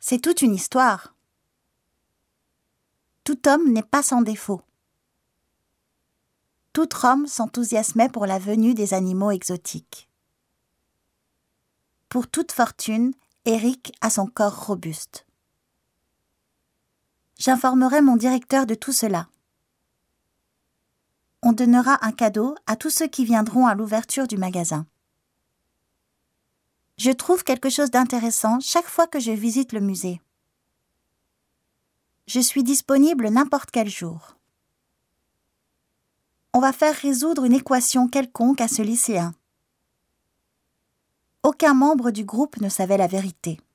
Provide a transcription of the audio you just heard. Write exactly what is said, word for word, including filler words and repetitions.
C'est toute une histoire. Tout homme n'est pas sans défaut. Tout Rome s'enthousiasmait pour la venue des animaux exotiques. Pour toute fortune, Eric a son corps robuste. J'informerai mon directeur de tout cela. On donnera un cadeau à tous ceux qui viendront à l'ouverture du magasin. Je trouve quelque chose d'intéressant chaque fois que je visite le musée. Je suis disponible n'importe quel jour. On va faire résoudre une équation quelconque à ce lycéen. Aucun membre du groupe ne savait la vérité.